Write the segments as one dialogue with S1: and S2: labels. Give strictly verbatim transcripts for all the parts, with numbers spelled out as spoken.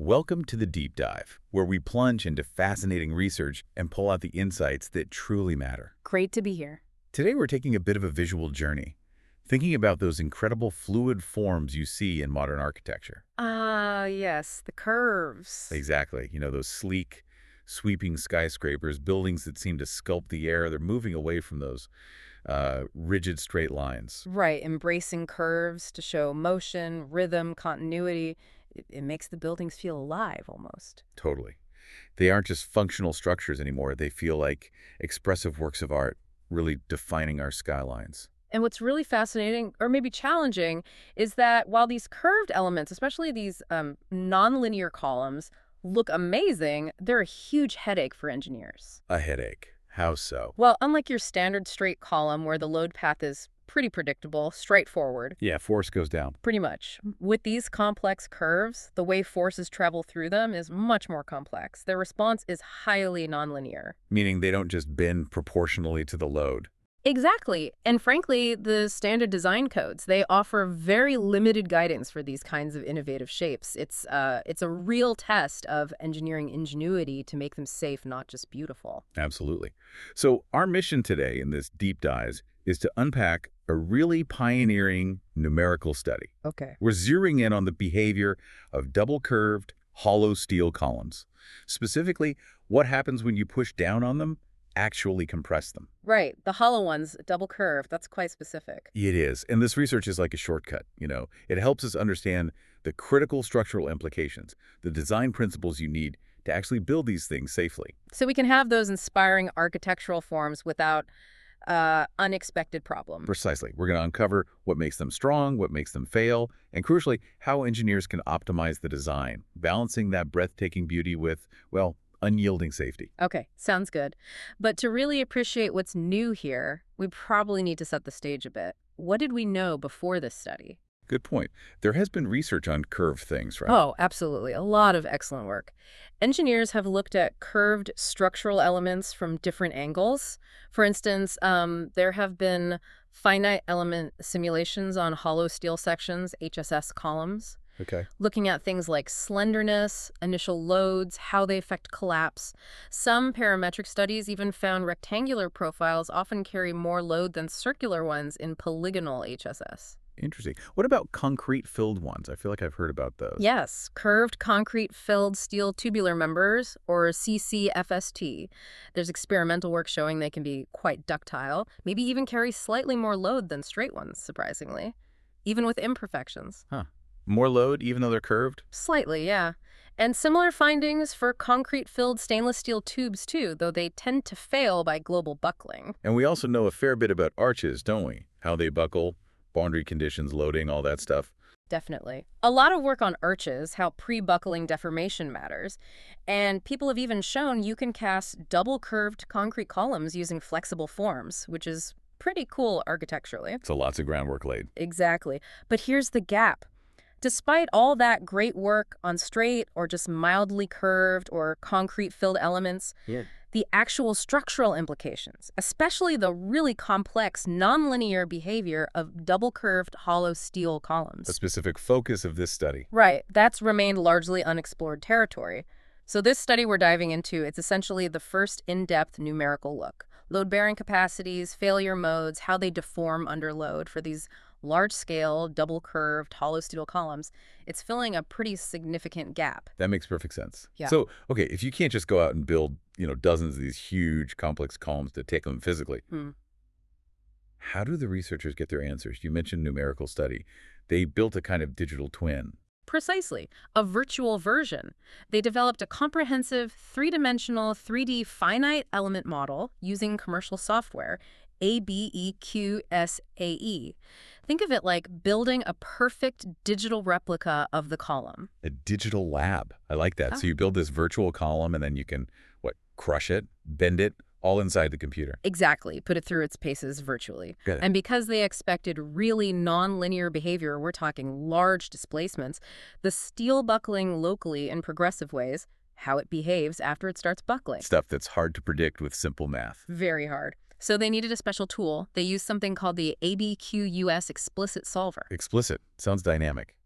S1: Welcome to the Deep Dive, where we plunge into fascinating research and pull out the insights that truly matter.
S2: Great to be here.
S1: Today we're taking a bit of a visual journey, thinking about those incredible fluid forms you see in modern architecture.
S2: Ah, yes, the curves.
S1: Exactly. You know, those sleek, sweeping skyscrapers, buildings that seem to sculpt the air. They're moving away from those uh, rigid straight lines.
S2: Right, embracing curves to show motion, rhythm, continuity. It, it makes the buildings feel alive almost.
S1: Totally. They aren't just functional structures anymore. They feel like expressive works of art, really defining our skylines.
S2: And what's really fascinating, or maybe challenging, is that while these curved elements, especially these um, nonlinear columns, look amazing, they're a huge headache for engineers.
S1: A headache. How so?
S2: Well, unlike your standard straight column where the load path is pretty predictable, straightforward,
S1: Yeah, force goes down.
S2: pretty much. With these complex curves, the way forces travel through them is much more complex. Their response is highly nonlinear.
S1: Meaning they don't just bend proportionally to the load.
S2: Exactly. And frankly, the standard design codes, they offer very limited guidance for these kinds of innovative shapes. It's uh, it's a real test of engineering ingenuity to make them safe, not just beautiful.
S1: Absolutely. So our mission today in this deep dive is to unpack a really pioneering numerical study.
S2: Okay.
S1: We're zeroing in on the behavior of double-curved, hollow steel columns. Specifically, what happens when you push down on them, actually compress them.
S2: Right. The hollow ones, double curve, that's quite specific.
S1: It is. And this research is like a shortcut, you know. It helps us understand the critical structural implications, the design principles you need to actually build these things safely.
S2: So we can have those inspiring architectural forms without uh, unexpected problems.
S1: Precisely. We're going to uncover what makes them strong, what makes them fail, and crucially, how engineers can optimize the design, balancing that breathtaking beauty with, well, unyielding safety.
S2: Okay, sounds good. But to really appreciate what's new here, we probably need to set the stage a bit. What did we know before this study?
S1: Good point. There has been research on curved things, right?
S2: Oh, absolutely. A lot of excellent work. Engineers have looked at curved structural elements from different angles. For instance, um, there have been finite element simulations on hollow steel sections, H S S columns,
S1: Okay.
S2: looking at things like slenderness, initial loads, how they affect collapse. Some parametric studies even found rectangular profiles often carry more load than circular ones in polygonal H S S.
S1: Interesting. What about concrete-filled ones? I feel like I've heard about those.
S2: Yes, curved concrete-filled steel tubular members, or C C F S T. There's experimental work showing they can be quite ductile, maybe even carry slightly more load than straight ones, surprisingly, even with imperfections.
S1: Huh. More load, even though they're curved?
S2: Slightly, yeah. And similar findings for concrete-filled stainless steel tubes, too, though they tend to fail by global buckling.
S1: And we also know a fair bit about arches, don't we? How they buckle, boundary conditions, loading, all that stuff.
S2: Definitely. A lot of work on arches, how pre-buckling deformation matters. And people have even shown you can cast double-curved concrete columns using flexible forms, which is pretty cool architecturally.
S1: So lots of groundwork laid.
S2: Exactly. But here's the gap. Despite all that great work on straight or just mildly curved or concrete-filled elements,
S1: Yeah.
S2: the actual structural implications, especially the really complex nonlinear behavior of double-curved hollow steel columns.
S1: A specific focus of this study.
S2: Right, that's remained largely unexplored territory. So this study we're diving into, it's essentially the first in-depth numerical look. Load-bearing capacities, failure modes, how they deform under load for these large-scale, double-curved, hollow steel columns. It's filling a pretty significant gap.
S1: That makes perfect sense.
S2: Yeah.
S1: So, okay, if you can't just go out and build, you know, dozens of these huge, complex columns to take them physically,
S2: Hmm.
S1: how do the researchers get their answers? You mentioned numerical study. They built a kind of digital twin.
S2: Precisely, a virtual version. They developed a comprehensive three-dimensional three D finite element model using commercial software, A B E Q S A E. Think of it like building a perfect digital replica of the column.
S1: A digital lab. I like that.
S2: Oh.
S1: So you build this virtual column and then you can, what, crush it, bend it, all inside the computer.
S2: Exactly, put it through its paces virtually.
S1: Got it.
S2: And because they expected really non-linear behavior, we're talking large displacements, the steel buckling locally in progressive ways, how it behaves after it starts buckling.
S1: Stuff that's hard to predict with simple math.
S2: Very hard. So they needed a special tool. They used something called the A B Q U S Explicit Solver.
S1: Explicit. Sounds dynamic.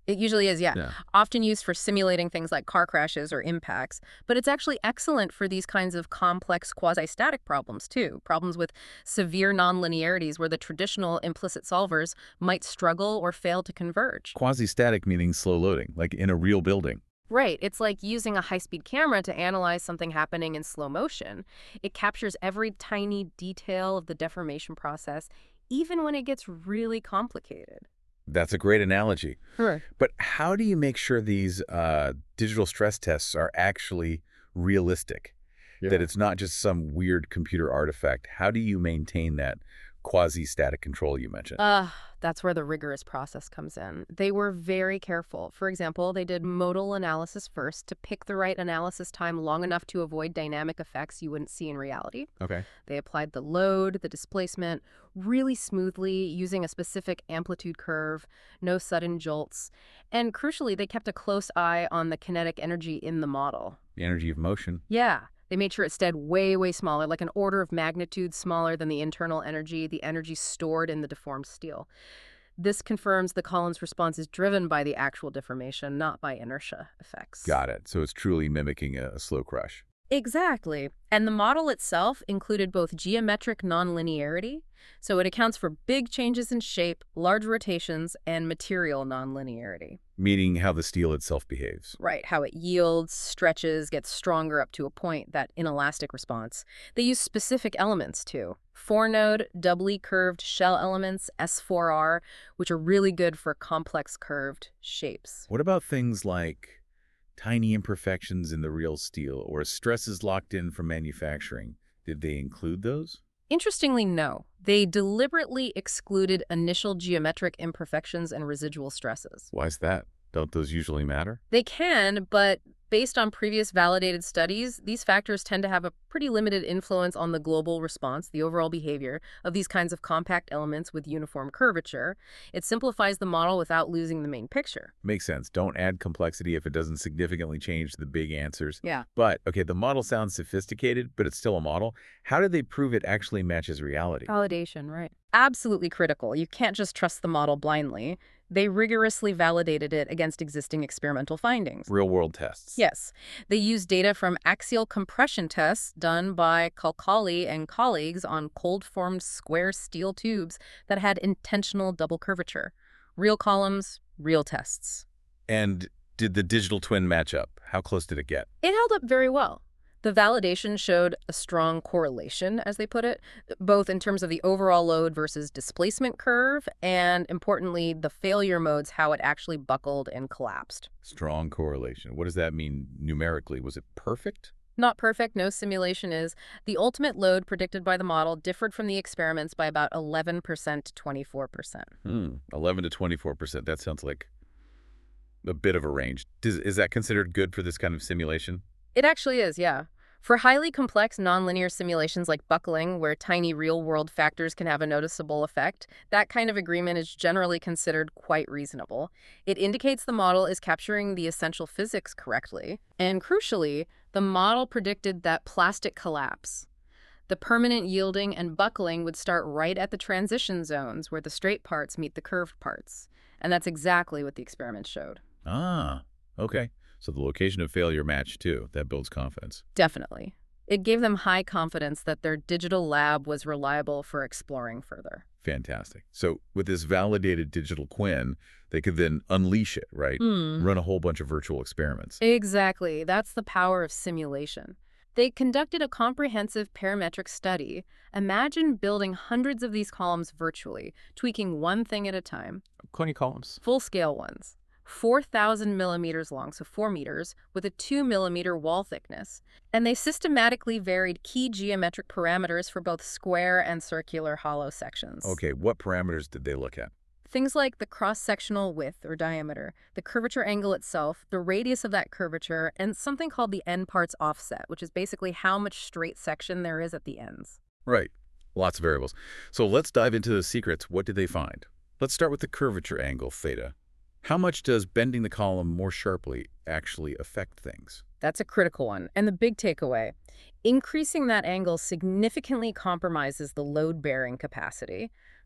S2: It usually is, yeah.
S1: Yeah.
S2: Often used for simulating things like car crashes or impacts. But it's actually excellent for these kinds of complex quasi-static problems, too. Problems with severe nonlinearities where the traditional implicit solvers might struggle or fail to converge.
S1: Quasi-static meaning slow loading, like in a real building.
S2: Right. It's like using a high-speed camera to analyze something happening in slow motion. It captures every tiny detail of the deformation process, even when it gets really complicated.
S1: That's a great analogy.
S2: Sure.
S1: But how do you make sure these uh, digital stress tests are actually realistic?
S3: Yeah.
S1: That it's not just some weird computer artifact? How do you maintain that quasi-static control you mentioned?
S2: Uh, that's where the rigorous process comes in. They were very careful. For example, they did modal analysis first to pick the right analysis time long enough to avoid dynamic effects you wouldn't see in reality.
S1: Okay.
S2: They applied the load, the displacement, really smoothly using a specific amplitude curve, no sudden jolts. And crucially, they kept a close eye on the kinetic energy in the model.
S1: The energy of motion.
S2: Yeah. They made sure it stayed way, way smaller, like an order of magnitude smaller than the internal energy, the energy stored in the deformed steel. This confirms the column's response is driven by the actual deformation, not by inertia effects.
S1: Got it. So it's truly mimicking a, a slow crush.
S2: Exactly. And the model itself included both geometric nonlinearity, so it accounts for big changes in shape, large rotations, and material nonlinearity.
S1: Meaning how the steel itself behaves.
S2: Right, how it yields, stretches, gets stronger up to a point, that inelastic response. They use specific elements, too. Four-node, doubly curved shell elements, S four R, which are really good for complex curved shapes.
S1: What about things like tiny imperfections in the real steel or stresses locked in from manufacturing? Did they include those?
S2: Interestingly, no. They deliberately excluded initial geometric imperfections and residual stresses.
S1: Why is that? Don't those usually matter?
S2: They can, but based on previous validated studies, these factors tend to have a pretty limited influence on the global response, the overall behavior of these kinds of compact elements with uniform curvature. It simplifies the model without losing the main picture.
S1: Makes sense. Don't add complexity if it doesn't significantly change the big answers.
S2: Yeah.
S1: But, okay, the model sounds sophisticated, but it's still a model. How did they prove it actually matches reality?
S2: Validation, right. Absolutely critical. You can't just trust the model blindly. They rigorously validated it against existing experimental findings.
S1: Real-world tests.
S2: Yes. They used data from axial compression tests done by Kalkali and colleagues on cold-formed square steel tubes that had intentional double curvature. Real columns, real tests.
S1: And did the digital twin match up? How close did it get?
S2: It held up very well. The validation showed a strong correlation, as they put it, both in terms of the overall load versus displacement curve, and importantly, the failure modes, how it actually buckled and collapsed.
S1: Strong correlation. What does that mean numerically? Was it perfect?
S2: Not perfect, no simulation is. The ultimate load predicted by the model differed from the experiments by about eleven percent to twenty-four percent.
S1: Hmm, eleven to twenty-four percent. That sounds like a bit of a range. Does, is that considered good for this kind of simulation?
S2: It actually is, yeah. For highly complex nonlinear simulations like buckling, where tiny real-world factors can have a noticeable effect, that kind of agreement is generally considered quite reasonable. It indicates the model is capturing the essential physics correctly. And crucially, the model predicted that plastic collapse. The permanent yielding and buckling would start right at the transition zones where the straight parts meet the curved parts. And that's exactly what the experiment showed.
S1: Ah, okay. So the location of failure matched too. That builds confidence.
S2: Definitely. It gave them high confidence that their digital lab was reliable for exploring further.
S1: Fantastic. So with this validated digital twin, they could then unleash it, right?
S2: Mm.
S1: Run a whole bunch of virtual experiments.
S2: Exactly. That's the power of simulation. They conducted a comprehensive parametric study. Imagine building hundreds of these columns virtually, tweaking one thing at a time.
S3: How many columns?
S2: Full-scale ones. four thousand millimeters long, so four meters, with a two millimeter wall thickness. And they systematically varied key geometric parameters for both square and circular hollow sections.
S1: Okay, what parameters did they look at?
S2: Things like the cross-sectional width or diameter, the curvature angle itself, the radius of that curvature, and something called the end parts offset, which is basically how much straight section there is at the ends.
S1: Right. Lots of variables. So let's dive into the secrets. What did they find? Let's start with the curvature angle, theta. How much does bending the column more sharply actually affect things?
S2: That's a critical one. And the big takeaway, increasing that angle significantly compromises the load-bearing capacity.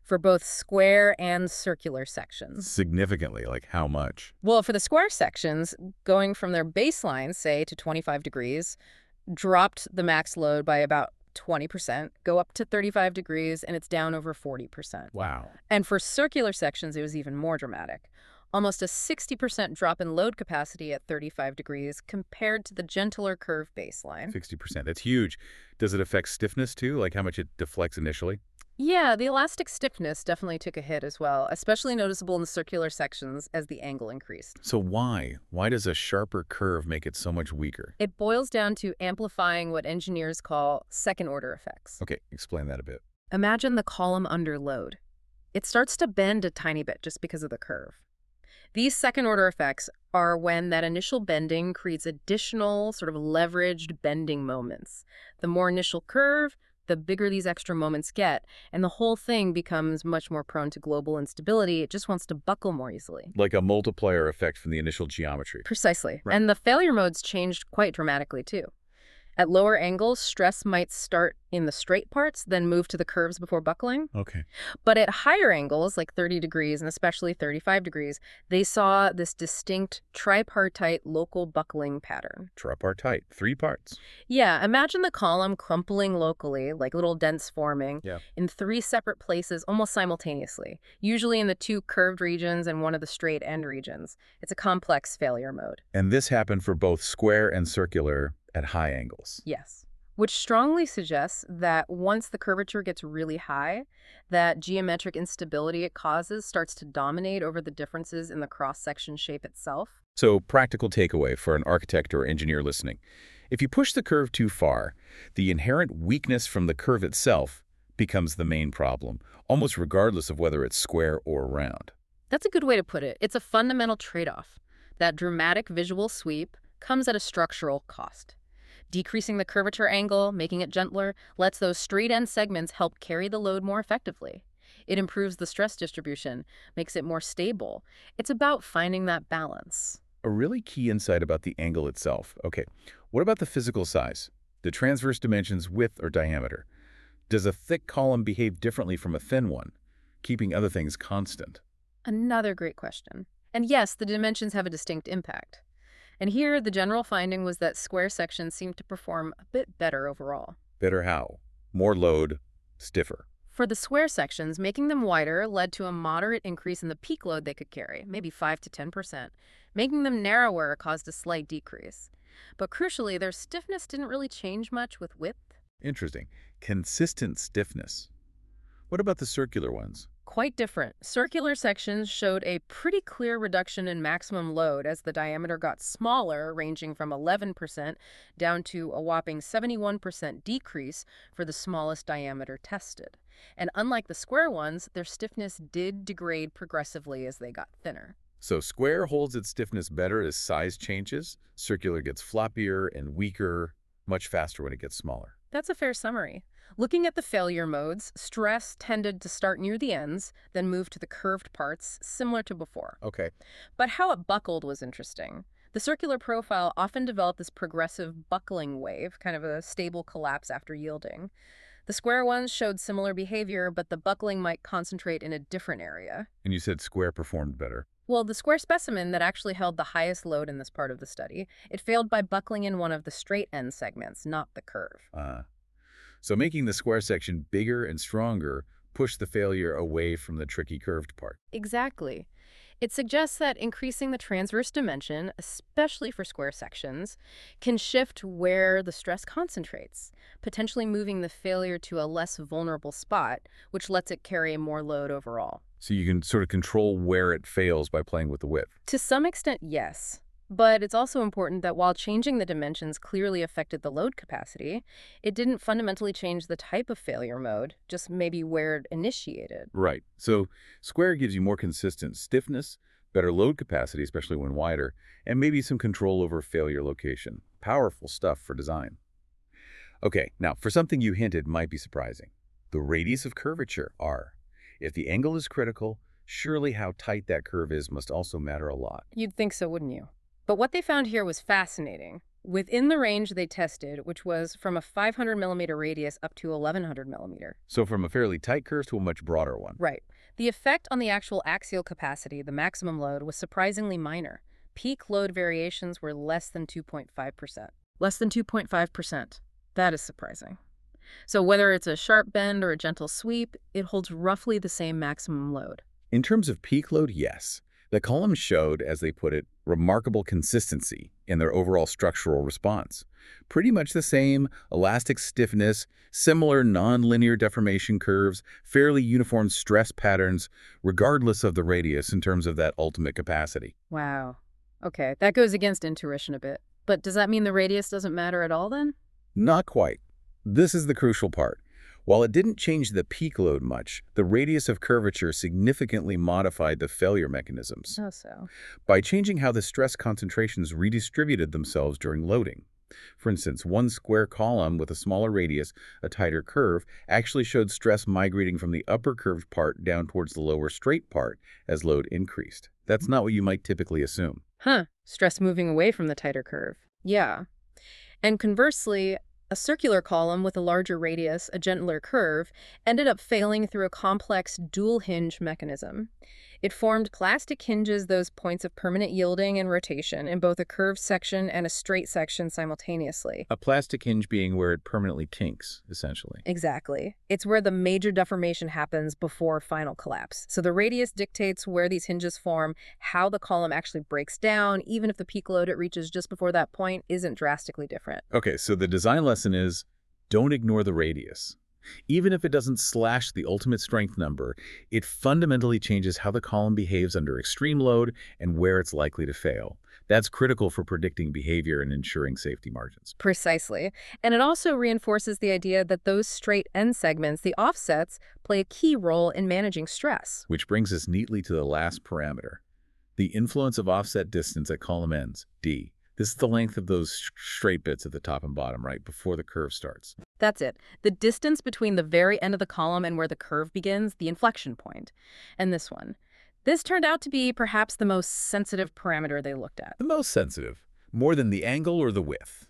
S2: for both square and circular sections.
S1: Significantly, like how much?
S2: Well, for the square sections, going from their baseline, say, to twenty-five degrees, dropped the max load by about twenty percent, go up to thirty-five degrees, and it's down over forty percent.
S1: Wow.
S2: And for circular sections, it was even more dramatic. Almost a sixty percent drop in load capacity at thirty-five degrees compared to the gentler curve baseline.
S1: sixty percent. That's huge. Does it affect stiffness too? Like how much it deflects initially?
S2: Yeah, the elastic stiffness definitely took a hit as well, especially noticeable in the circular sections as the angle increased.
S1: So why? Why does a sharper curve make it so much weaker?
S2: It boils down to amplifying what engineers call second-order effects.
S1: Okay, explain that a bit.
S2: Imagine the column under load. It starts to bend a tiny bit just because of the curve. These second-order effects are when that initial bending creates additional sort of leveraged bending moments. The more initial curve, the bigger these extra moments get, and the whole thing becomes much more prone to global instability. It just wants to buckle more easily.
S1: Like a multiplier effect from the initial geometry.
S2: Precisely.
S1: Right.
S2: And the failure modes changed quite dramatically, too. At lower angles, stress might start in the straight parts, then move to the curves before buckling.
S1: Okay.
S2: But at higher angles, like thirty degrees and especially thirty-five degrees, they saw this distinct tripartite local buckling pattern.
S1: Tripartite, three parts.
S2: Yeah, imagine the column crumpling locally, like little dents forming,
S1: Yeah.
S2: in three separate places almost simultaneously, usually in the two curved regions and one of the straight end regions. It's a complex failure mode.
S1: And this happened for both square and circular at high angles.
S2: Yes. Which strongly suggests that once the curvature gets really high, that geometric instability it causes starts to dominate over the differences in the cross-section shape itself.
S1: So, practical takeaway for an architect or engineer listening. If you push the curve too far, the inherent weakness from the curve itself becomes the main problem, almost regardless of whether it's square or round.
S2: That's a good way to put it. It's a fundamental trade-off. That dramatic visual sweep comes at a structural cost. Decreasing the curvature angle, making it gentler, lets those straight-end segments help carry the load more effectively. It improves the stress distribution, makes it more stable. It's about finding that balance.
S1: A really key insight about the angle itself. Okay, what about the physical size? The transverse dimensions, width or diameter? Does a thick column behave differently from a thin one, keeping other things constant?
S2: Another great question. And yes, the dimensions have a distinct impact. And here, the general finding was that square sections seemed to perform a bit better overall.
S1: Better how? More load, stiffer.
S2: For the square sections, making them wider led to a moderate increase in the peak load they could carry, maybe five to ten percent. Making them narrower caused a slight decrease. But crucially, their stiffness didn't really change much with width.
S1: Interesting. Consistent stiffness. What about the circular ones?
S2: Quite different. Circular sections showed a pretty clear reduction in maximum load as the diameter got smaller, ranging from eleven percent down to a whopping seventy-one percent decrease for the smallest diameter tested. And unlike the square ones, their stiffness did degrade progressively as they got thinner.
S1: So square holds its stiffness better as size changes. Circular gets floppier and weaker much faster when it gets smaller.
S2: That's a fair summary. Looking at the failure modes, stress tended to start near the ends, then move to the curved parts, similar to before.
S1: Okay.
S2: But how it buckled was interesting. The circular profile often developed this progressive buckling wave, kind of a stable collapse after yielding. The square ones showed similar behavior, but the buckling might concentrate in a different area.
S1: And you said square performed better.
S2: Well, the square specimen that actually held the highest load in this part of the study, it failed by buckling in one of the straight end segments, not the curve.
S1: Uh, so making the square section bigger and stronger pushed the failure away from the tricky curved part.
S2: Exactly. It suggests that increasing the transverse dimension, especially for square sections, can shift where the stress concentrates, potentially moving the failure to a less vulnerable spot, which lets it carry more load overall.
S1: So you can sort of control where it fails by playing with the width.
S2: To some extent, yes. But it's also important that while changing the dimensions clearly affected the load capacity, it didn't fundamentally change the type of failure mode, just maybe where it initiated.
S1: Right. So square gives you more consistent stiffness, better load capacity, especially when wider, and maybe some control over failure location. Powerful stuff for design. Okay, now for something you hinted might be surprising. The radius of curvature, R. If the angle is critical, surely how tight that curve is must also matter a lot.
S2: You'd think so, wouldn't you? But what they found here was fascinating. within the range they tested, which was from a five hundred millimeter radius up to eleven hundred millimeter.
S1: So from a fairly tight curve to a much broader one.
S2: Right. The effect on the actual axial capacity, the maximum load, was surprisingly minor. Peak load variations were less than two point five percent. Less than two point five percent. That is surprising. So whether it's a sharp bend or a gentle sweep, it holds roughly the same maximum load.
S1: In terms of peak load, yes. The columns showed, as they put it, remarkable consistency in their overall structural response. Pretty much the same elastic stiffness, similar nonlinear deformation curves, fairly uniform stress patterns, regardless of the radius in terms of that ultimate capacity.
S2: Wow. Okay, that goes against intuition a bit. But does that mean the radius doesn't matter at all then?
S1: Not quite. This is the crucial part. While it didn't change the peak load much, the radius of curvature significantly modified the failure mechanisms
S2: Oh, so.
S1: by changing how the stress concentrations redistributed themselves during loading. For instance, one square column with a smaller radius, a tighter curve, actually showed stress migrating from the upper curved part down towards the lower straight part as load increased. That's not what you might typically assume.
S2: Huh. Stress moving away from the tighter curve. Yeah. And conversely, a circular column with a larger radius, a gentler curve, ended up failing through a complex dual hinge mechanism. It formed plastic hinges, those points of permanent yielding and rotation, in both a curved section and a straight section simultaneously.
S1: A plastic hinge being where it permanently kinks, essentially.
S2: Exactly. It's where the major deformation happens before final collapse. So the radius dictates where these hinges form, how the column actually breaks down, even if the peak load it reaches just before that point isn't drastically different.
S1: Okay, so the design lesson is don't ignore the radius. Even if it doesn't slash the ultimate strength number, it fundamentally changes how the column behaves under extreme load and where it's likely to fail. That's critical for predicting behavior and ensuring safety margins.
S2: Precisely. And it also reinforces the idea that those straight end segments, the offsets, play a key role in managing stress.
S1: Which brings us neatly to the last parameter, the influence of offset distance at column ends, D. This is the length of those straight bits at the top and bottom, right, before the curve starts.
S2: That's it. The distance between the very end of the column and where the curve begins, the inflection point. And this one. This turned out to be perhaps the most sensitive parameter they looked at.
S1: The most sensitive, more than the angle or the width.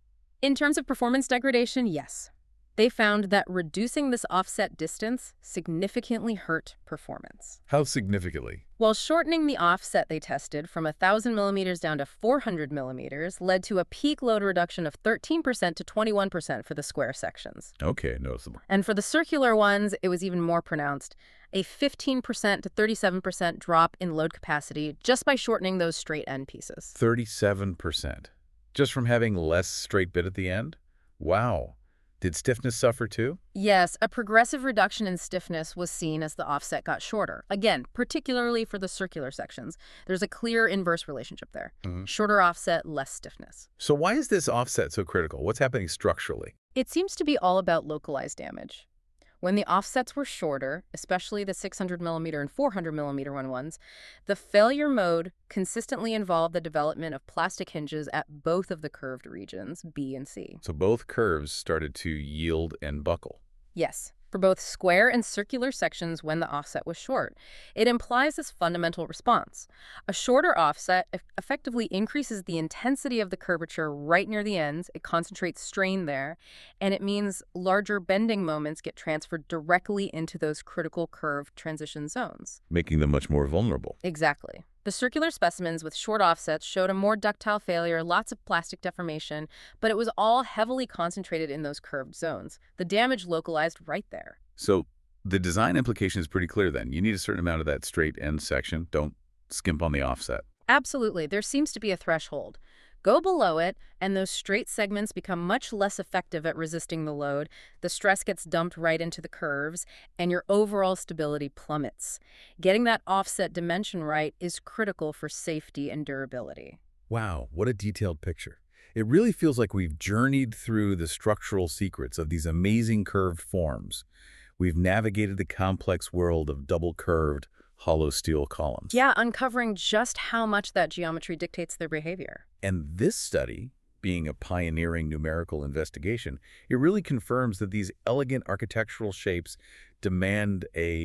S2: In terms of performance degradation, yes. They found that reducing this offset distance significantly hurt performance.
S1: How significantly?
S2: While shortening the offset they tested from one thousand millimeters down to four hundred millimeters led to a peak load reduction of thirteen percent to twenty-one percent for the square sections.
S1: Okay, noticeable.
S2: And for the circular ones, it was even more pronounced, a fifteen percent to thirty-seven percent drop in load capacity just by shortening those straight end pieces.
S1: thirty-seven percent. Just from having less straight bit at the end? Wow. Did stiffness suffer too?
S2: Yes, a progressive reduction in stiffness was seen as the offset got shorter. Again, particularly for the circular sections. There's a clear inverse relationship there.
S1: Mm-hmm.
S2: Shorter offset, less stiffness.
S1: So why is this offset so critical? What's happening structurally?
S2: It seems to be all about localized damage. When the offsets were shorter, especially the six hundred millimeter and four hundred millimeter one ones, the failure mode consistently involved the development of plastic hinges at both of the curved regions, B and C.
S1: So both curves started to yield and buckle.
S2: Yes, for both square and circular sections when the offset was short. It implies this fundamental response. A shorter offset eff- effectively increases the intensity of the curvature right near the ends, it concentrates strain there, and it means larger bending moments get transferred directly into those critical curve transition zones.
S1: Making them much more vulnerable.
S2: Exactly. The circular specimens with short offsets showed a more ductile failure, lots of plastic deformation, but it was all heavily concentrated in those curved zones. The damage localized right there.
S1: So the design implication is pretty clear then. You need a certain amount of that straight end section. Don't skimp on the offset.
S2: Absolutely. There seems to be a threshold. Go below it, and those straight segments become much less effective at resisting the load. The stress gets dumped right into the curves, and your overall stability plummets. Getting that offset dimension right is critical for safety and durability.
S1: Wow, what a detailed picture. It really feels like we've journeyed through the structural secrets of these amazing curved forms. We've navigated the complex world of double-curved, hollow steel columns.
S2: Yeah, uncovering just how much that geometry dictates their behavior.
S1: And this study, being a pioneering numerical investigation, it really confirms that these elegant architectural shapes demand a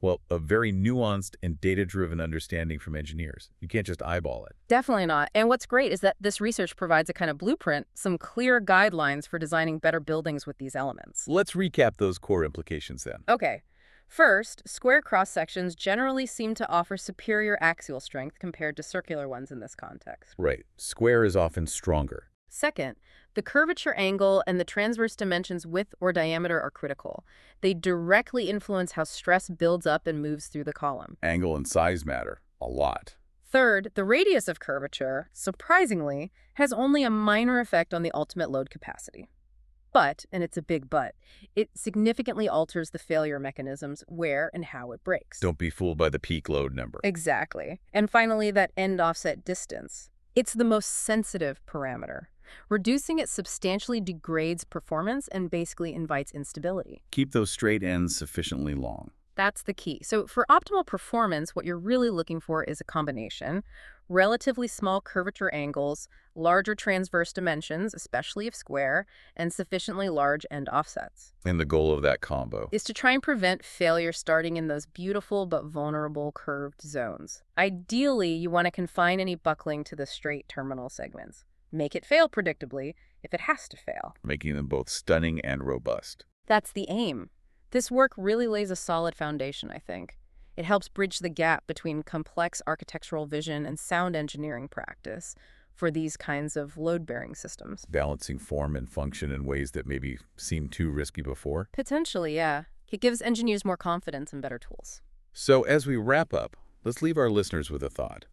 S1: Well, a very nuanced and data-driven understanding from engineers. You can't just eyeball it.
S2: Definitely not. And what's great is that this research provides a kind of blueprint, some clear guidelines for designing better buildings with these elements.
S1: Let's recap those core implications then.
S2: Okay. First, square cross-sections generally seem to offer superior axial strength compared to circular ones in this context.
S1: Right. Square is often stronger.
S2: Second, the curvature angle and the transverse dimensions width or diameter are critical. They directly influence how stress builds up and moves through the column.
S1: Angle and size matter a lot.
S2: Third, the radius of curvature, surprisingly, has only a minor effect on the ultimate load capacity. But, and it's a big but, it significantly alters the failure mechanisms where and how it breaks.
S1: Don't be fooled by the peak load number.
S2: Exactly. And finally, that end offset distance. It's the most sensitive parameter. Reducing it substantially degrades performance and basically invites instability.
S1: Keep those straight ends sufficiently long.
S2: That's the key. So for optimal performance, what you're really looking for is a combination. Relatively small curvature angles, larger transverse dimensions, especially if square, and sufficiently large end offsets.
S1: And the goal of that combo
S2: Is to try and prevent failure starting in those beautiful but vulnerable curved zones. Ideally, you want to confine any buckling to the straight terminal segments. Make it fail predictably if it has to fail.
S1: making them both stunning and robust.
S2: That's the aim. This work really lays a solid foundation, I think. It helps bridge the gap between complex architectural vision and sound engineering practice for these kinds of load-bearing systems.
S1: Balancing form and function in ways that maybe seemed too risky before.
S2: Potentially, yeah. It gives engineers more confidence and better tools.
S1: So as we wrap up, let's leave our listeners with a thought.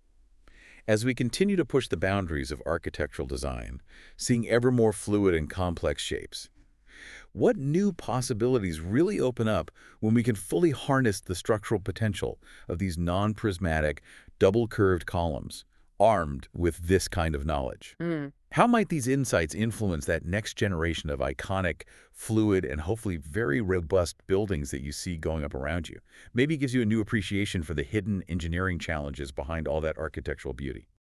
S1: As we continue to push the boundaries of architectural design, seeing ever more fluid and complex shapes, what new possibilities really open up when we can fully harness the structural potential of these non-prismatic, double-curved columns, armed with this kind of knowledge?
S2: Mm.
S1: How might these insights influence that next generation of iconic, fluid, and hopefully very robust buildings that you see going up around you? Maybe it gives you a new appreciation for the hidden engineering challenges behind all that architectural beauty.